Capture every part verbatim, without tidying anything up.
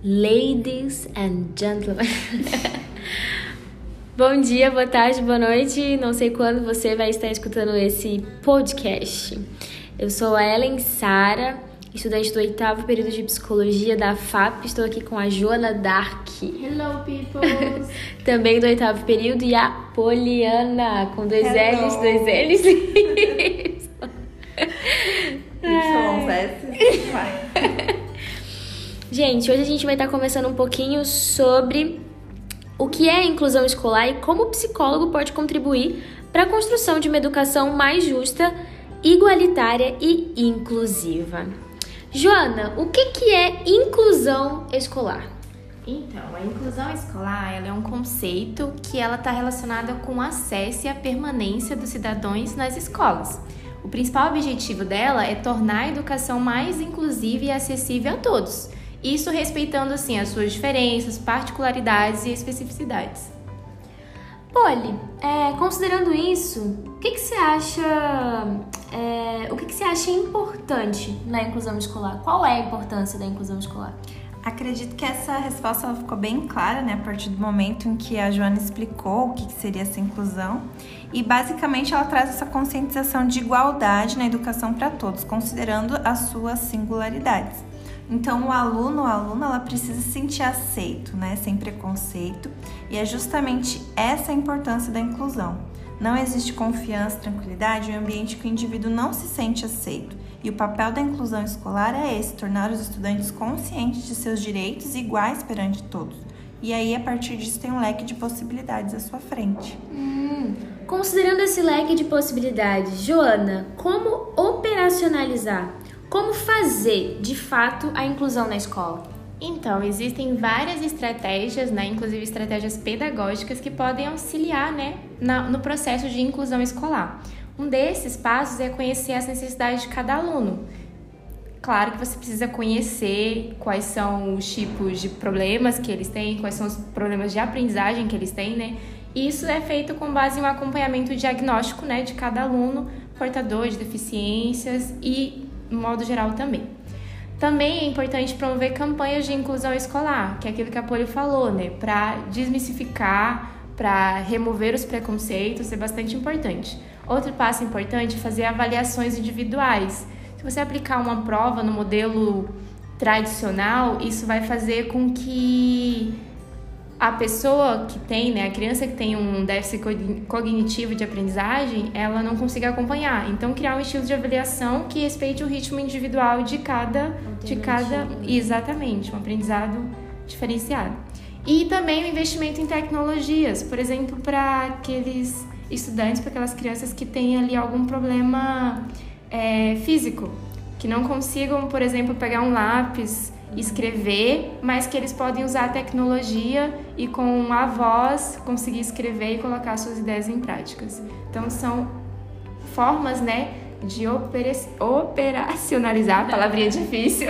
Ladies and gentlemen. Bom dia, boa tarde, boa noite. Não sei quando você vai estar escutando esse podcast. Eu sou a Ellen Sara, estudante do oitavo período de psicologia da F A P. Estou aqui com a Joana Dark. Hello, people! Também do oitavo período, e a Poliana, com dois Hello. L's, dois L's. Y, Gente, hoje a gente vai estar conversando um pouquinho sobre o que é a inclusão escolar e como o psicólogo pode contribuir para a construção de uma educação mais justa, igualitária e inclusiva. Joana, o que, que é inclusão escolar? Então, a inclusão escolar ela é um conceito que ela está relacionada com o acesso e a permanência dos cidadãos nas escolas. O principal objetivo dela é tornar a educação mais inclusiva e acessível a todos. Isso respeitando, assim, as suas diferenças, particularidades e especificidades. Poli, é, considerando isso, o que, que você acha, é, o que, que você acha importante na inclusão escolar? Qual é a importância da inclusão escolar? Acredito que essa resposta ela ficou bem clara, né, a partir do momento em que a Joana explicou o que, que seria essa inclusão. E, basicamente, ela traz essa conscientização de igualdade na educação para todos, considerando as suas singularidades. Então, o aluno ou a aluna, ela precisa se sentir aceito, né, sem preconceito, e é justamente essa a importância da inclusão. Não existe confiança, tranquilidade em um ambiente que o indivíduo não se sente aceito. E o papel da inclusão escolar é esse, tornar os estudantes conscientes de seus direitos iguais perante todos. E aí, a partir disso, tem um leque de possibilidades à sua frente. Hum, considerando esse leque de possibilidades, Joana, como operacionalizar? Como fazer, de fato, a inclusão na escola? Então, existem várias estratégias, né, inclusive estratégias pedagógicas que podem auxiliar, né, na, no processo de inclusão escolar. Um desses passos é conhecer as necessidades de cada aluno. Claro que você precisa conhecer quais são os tipos de problemas que eles têm, quais são os problemas de aprendizagem que eles têm, né? E isso é feito com base em um acompanhamento diagnóstico, né, de cada aluno portador de deficiências e, no modo geral, também. Também é importante promover campanhas de inclusão escolar, que é aquilo que a Poli falou, né? Para desmistificar, para remover os preconceitos, é bastante importante. Outro passo importante é fazer avaliações individuais. Se você aplicar uma prova no modelo tradicional, isso vai fazer com que a pessoa que tem, né, a criança que tem um déficit cognitivo de aprendizagem, ela não consiga acompanhar. Então, criar um estilo de avaliação que respeite o ritmo individual de cada, de cada, exatamente, um aprendizado diferenciado. E também o investimento em tecnologias, por exemplo, para aqueles estudantes, para aquelas crianças que têm ali algum problema é, físico, que não consigam, por exemplo, pegar um lápis, escrever, mas que eles podem usar a tecnologia e com a voz conseguir escrever e colocar suas ideias em práticas. Então são formas, né, de opera- operacionalizar, palavrinha difícil,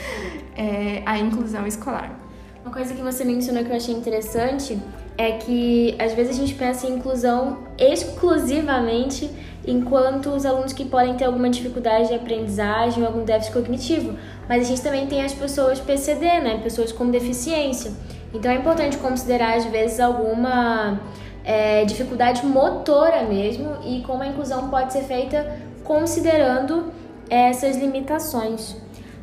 é, a inclusão escolar. Uma coisa que você mencionou que eu achei interessante é que às vezes a gente pensa em inclusão exclusivamente enquanto os alunos que podem ter alguma dificuldade de aprendizagem ou algum déficit cognitivo, mas a gente também tem as pessoas P C D, né, pessoas com deficiência. Então é importante considerar às vezes alguma é, dificuldade motora mesmo e como a inclusão pode ser feita considerando essas limitações.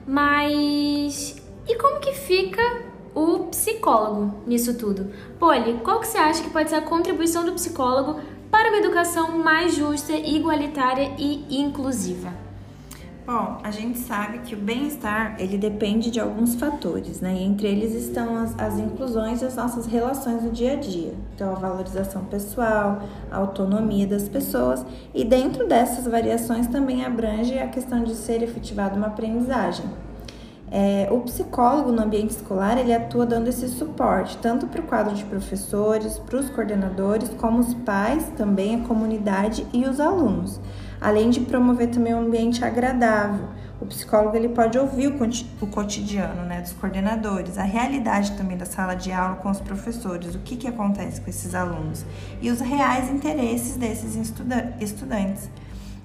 Mas e como que fica o psicólogo nisso tudo? Poli, qual que você acha que pode ser a contribuição do psicólogo para uma educação mais justa, igualitária e inclusiva? Bom, a gente sabe que o bem-estar, ele depende de alguns fatores, né? E entre eles estão as, as inclusões e as nossas relações no dia a dia. Então, a valorização pessoal, a autonomia das pessoas. E dentro dessas variações também abrange a questão de ser efetivada uma aprendizagem. É, o psicólogo no ambiente escolar, ele atua dando esse suporte, tanto para o quadro de professores, para os coordenadores, como os pais, também a comunidade e os alunos. Além de promover também um ambiente agradável. O psicólogo ele pode ouvir o cotidiano, né, dos coordenadores, a realidade também da sala de aula com os professores, o que, que acontece com esses alunos e os reais interesses desses estuda- estudantes.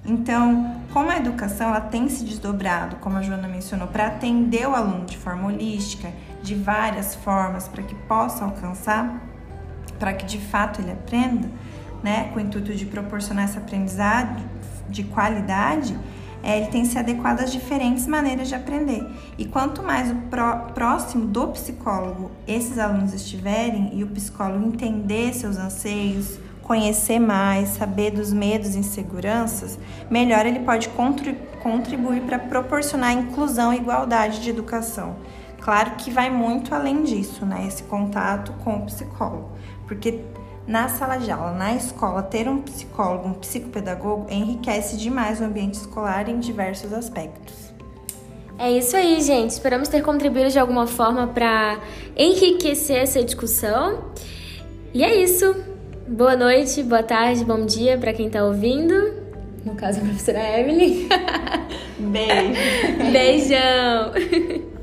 Então, como a educação ela tem se desdobrado, como a Joana mencionou, para atender o aluno de forma holística, de várias formas, para que possa alcançar, para que de fato ele aprenda, né, com o intuito de proporcionar essa aprendizagem de qualidade, é, ele tem que se adequado às diferentes maneiras de aprender. E quanto mais o pró, próximo do psicólogo esses alunos estiverem e o psicólogo entender seus anseios, conhecer mais, saber dos medos e inseguranças, melhor ele pode contribuir para proporcionar inclusão e igualdade de educação. Claro que vai muito além disso, né? Esse contato com o psicólogo. Porque na sala de aula, na escola, ter um psicólogo, um psicopedagogo, enriquece demais o ambiente escolar em diversos aspectos. É isso aí, gente. Esperamos ter contribuído de alguma forma para enriquecer essa discussão. E é isso. Boa noite, boa tarde, bom dia para quem está ouvindo. No caso, a professora Evelyn. Beijo. Beijão.